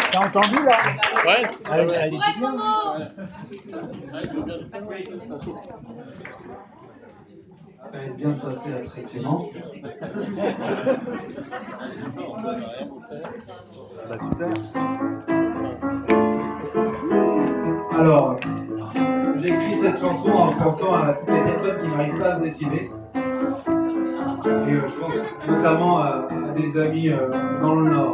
T'as entendu là? Ouais. Elle était bien. Ça va être bien passé après Clémence. Bah, super. Alors, j'ai écrit cette chanson en pensant à toutes les personnes qui n'arrivent pas à se décider. Et je pense notamment à des amis dans le Nord.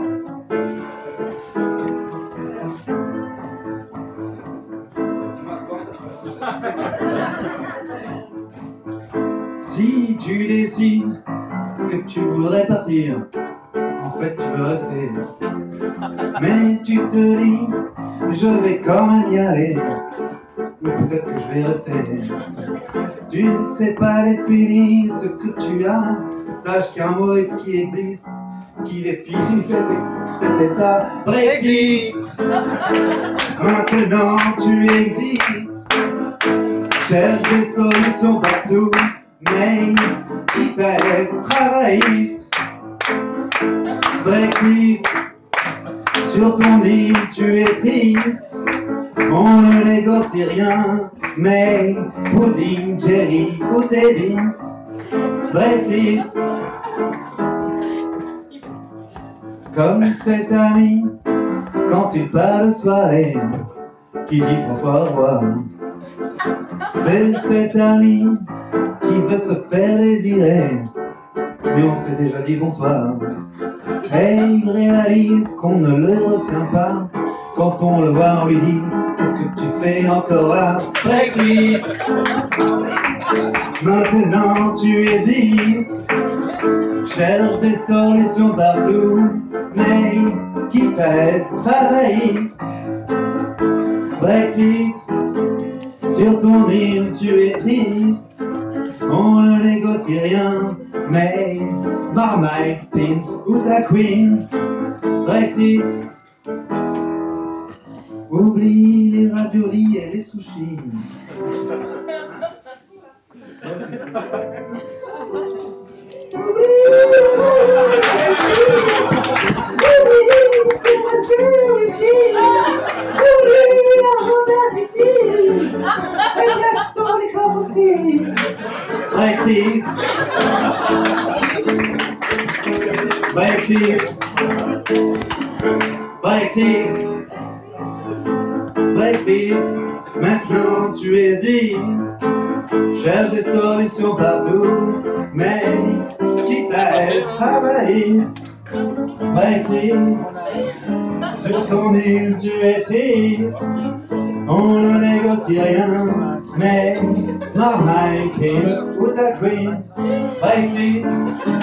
Si tu décides que tu voudrais partir, en fait tu veux rester. Mais tu te dis, je vais quand même y aller, ou peut-être que je vais rester. Tu ne sais pas définir ce que tu as, sache qu'un mot qui existe, qui définit cet état. Brexit. Maintenant tu hésites, cherche des solutions partout, mais quitte à être travailliste. Brexit, sur ton île tu es triste, on ne négocie rien, mais pudding, Jerry ou Davis. Brexit, comme cet ami quand il part de soirée, qui dit 3 fois au revoir. C'est cet ami qui veut se faire désirer, mais on s'est déjà dit bonsoir. Et il réalise qu'on ne le retient pas. Quand on le voit, on lui dit, qu'est-ce que tu fais encore là? Brexit. Maintenant tu hésites, cherche des solutions partout, mais quitte à être travailliste. Brexit, sur ton île tu es triste, on ne négocie rien, mais Marmite, Pins ou ta Queen. Brexit, oublie les raviolis et les sushis. Brexit, Brexit, Brexit, Brexit. Maintenant tu hésites, cherche des solutions partout, mais quitte à être travailliste. Brexit, sur ton île tu es triste, on ne négocie rien, mais Marmite, Pins ou ta Queen. Brexit,